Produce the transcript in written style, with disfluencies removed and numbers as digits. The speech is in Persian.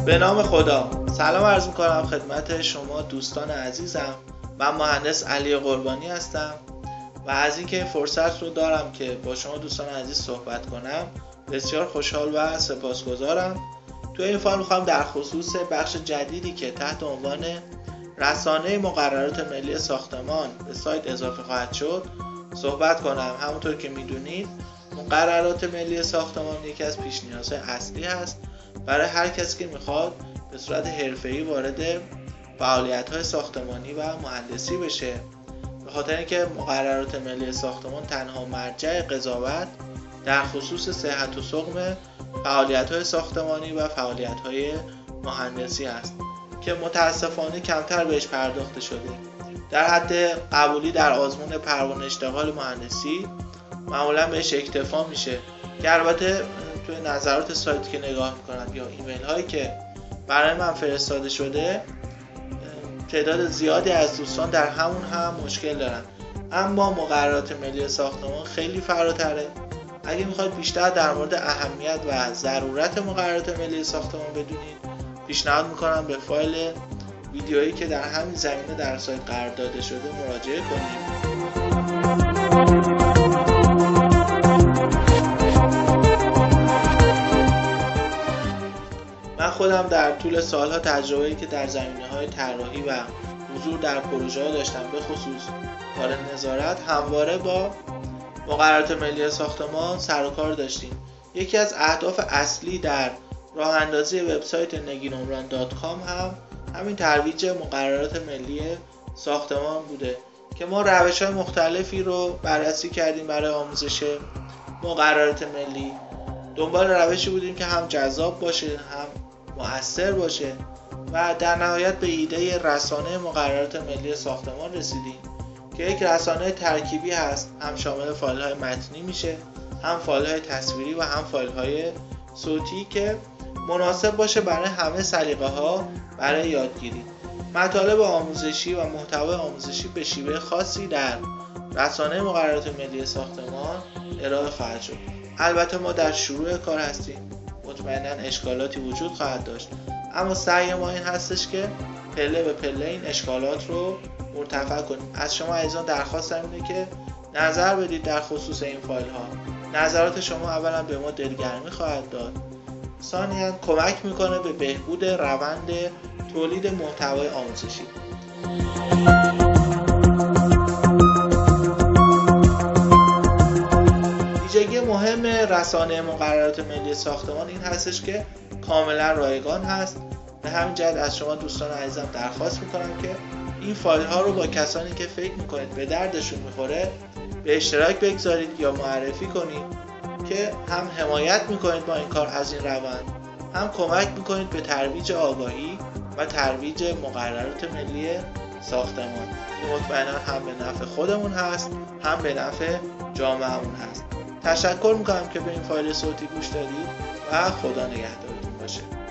به نام خدا. سلام عرض میکنم خدمت شما دوستان عزیزم. من مهندس علی قربانی هستم و از اینکه این فرصت رو دارم که با شما دوستان عزیز صحبت کنم بسیار خوشحال و سپاسگزارم. تو این فایل میخوام در خصوص بخش جدیدی که تحت عنوان رسانه مقررات ملی ساختمان به سایت اضافه خواهد شد صحبت کنم. همونطور که میدونید مقررات ملی ساختمان یکی از پیش نیازهای اصلی هست برای هر کسی که میخواد به صورت حرفه‌ای وارد فعالیت‌های ساختمانی و مهندسی بشه، به خاطر اینکه مقررات ملی ساختمان تنها مرجع قضاوت در خصوص صحت و سقم فعالیت‌های ساختمانی و فعالیت‌های مهندسی است که متاسفانه کمتر بهش پرداخته شده. در حد قبولی در آزمون پروانه اشتغال مهندسی معمولا بهش اکتفا میشه که البته توی نظرات سایت که نگاه میکنم یا ایمیل هایی که برای من فرستاده شده تعداد زیادی از دوستان در همون هم مشکل دارن، اما مقررات ملی ساختمان خیلی فراتره. اگه میخواید بیشتر در مورد اهمیت و ضرورت مقررات ملی ساختمان بدونید پیشنهاد میکنم به فایل ویدیویی که در همین زمینه در سایت قرار داده شده مراجعه کنید. من خودم در طول سالها تجربه‌ای که در زمینه‌های طراحی و حضور در پروژه‌ها داشتم، به خصوص کار نظارت، همواره با مقررات ملی ساختمان سر و کار داشتیم. یکی از اهداف اصلی در راه اندازی وبسایت neginumran.com هم همین ترویج مقررات ملی ساختمان بوده که ما روش‌های مختلفی رو بررسی کردیم برای آموزش مقررات ملی. دنبال روشی بودیم که هم جذاب باشه هم مؤثر باشه و در نهایت به ایده رسانه مقررات ملی ساختمان رسیدیم که یک رسانه ترکیبی هست، هم شامل فایل‌های متنی میشه، هم فایل‌های تصویری و هم فایل‌های صوتی که مناسب باشه برای همه سلیقه‌ها برای یادگیری. مطالب آموزشی و محتوای آموزشی به شیوه خاصی در رسانه مقررات ملی ساختمان ارائه خواهد شد. البته ما در شروع کار هستیم، مطمئناً اشکالاتی وجود خواهد داشت، اما سعی ما این هستش که پله به پله این اشکالات رو مرتفع کنیم. از شما عزیزان درخواستم اینه که نظر بدید در خصوص این فایل ها. نظرات شما اولا به ما دلگرمی خواهد داد، ثانیاً کمک میکنه به بهبود روند تولید محتوای آموزشی. ویژگی مهم رسانه مقررات ملی ساختمان این هستش که کاملا رایگان هست. به همین جهت از شما دوستان عزیزم درخواست میکنم که این فایل ها رو با کسانی که فکر میکنید به دردشون میخوره به اشتراک بگذارید یا معرفی کنید که هم حمایت میکنید با این کار از این روند، هم کمک میکنید به ترویج آگاهی و ترویج مقررات ملی ساختمان که مطمئنا هم به نفع خودمون هست هم به نفع جامعهمون هست. تشکر میکنم که به این فایل صوتی گوش دادید و خدا نگهدارتون باشه.